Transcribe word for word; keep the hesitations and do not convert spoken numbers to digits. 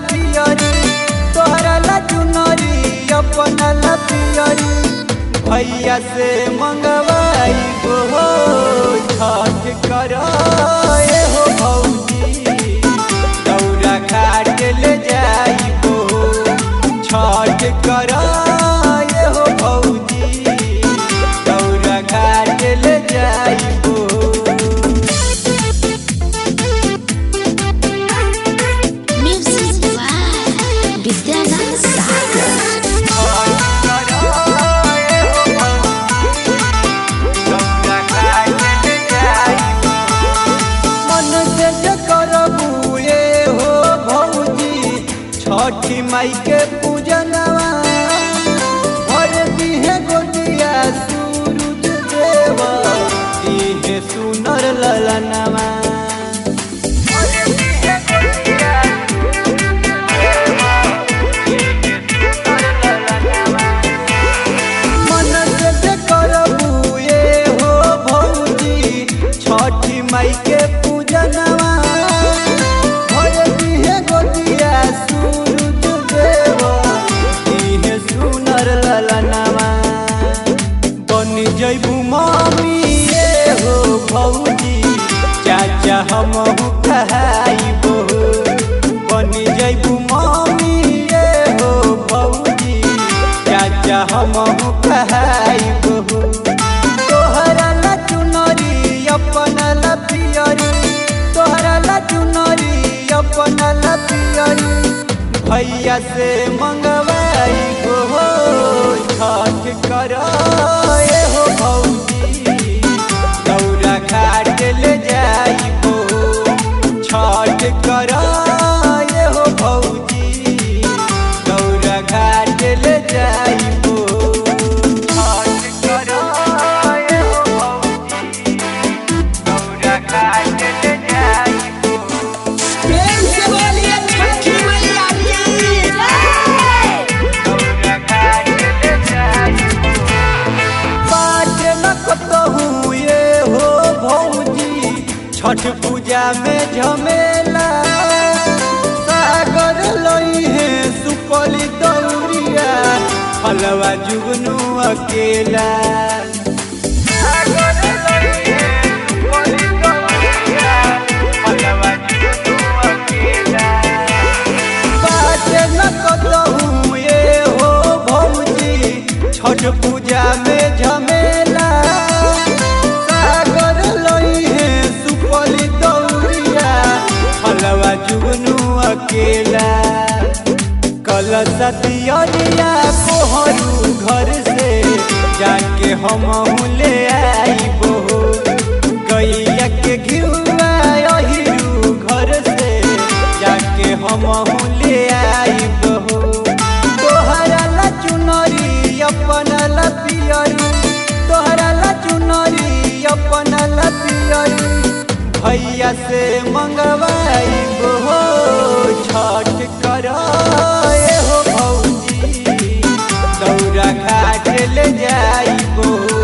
पियरी तोहरा ला चुनरी अपना ला पियरी भैया से मंगवाई हो छठ कर हो भौजी दौरा घाट ले जाई हो छठ कर हो भौजी दौरा घाट ले जाई हो। छठी माई के पूजनवा भर दिहे गोदिया सूरज देवा दिहे सुनर ललनवा मन से करबू ये हो भौजी छठी माई के पूजनवा भर दिहे गोदिया जैबू मामी ये हो भौजी चाचा हम कहबो बनी जैबू मामी ये हो भौजी चाचा हम कहबो तोहरा ला चुनरी अपना ला पियरी तोहरा ला चुनरी अपना ला पियरी भैया से मंगवाई हो छठ कर हो भौजी दौरा घाट ले जाई हो छठ कर हो भौजी दौरा घाट ले जाई हो छठ कर हो भौजी दौरा घाट ले जाई हो। प्रेम से बोलिए छठी मैया की दौरा घाट ले जाई छठ पूजा में झमेला सागर लई है सुपली दौरिया फलवा जुगनू अकेला सागर लई है सुपली दौरिया फलवा जुगनू अकेला बाटे न कहूँ ये हो भौजी छठ पूजा में झमेला जुगनू अकेला कल सतियरिया कोहरू घर से जाके हम ले आईबो गैया के घिउआ अहिरू घर से जाके हम ले आईबो तोहरा ला चुनरी अपना ला पियरी तोहरा ला चुनरी अपना ला पियरी भैया से मंगवाई हो छठ कर हो भौजी दौरा घाट ले जाई हो।